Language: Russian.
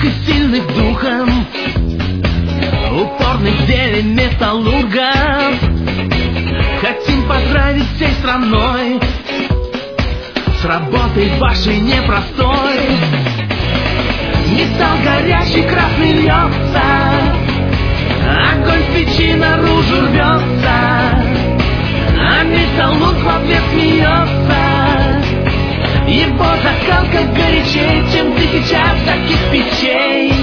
и сильных духом, упорных в деле металлургов. Хотим поздравить всей страной с работой вашей непростой. Металл горячий красный льется, огонь в печи наружу рвется, а металлург в ответ смеется. Его закалка горячей, чем тысяча таких печей.